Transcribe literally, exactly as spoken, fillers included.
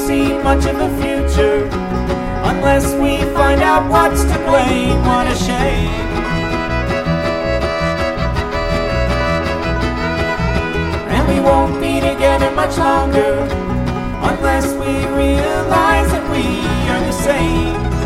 see much of a future unless we find out what's to blame. What a shame. And we won't be together much longer unless we realize that we are the same.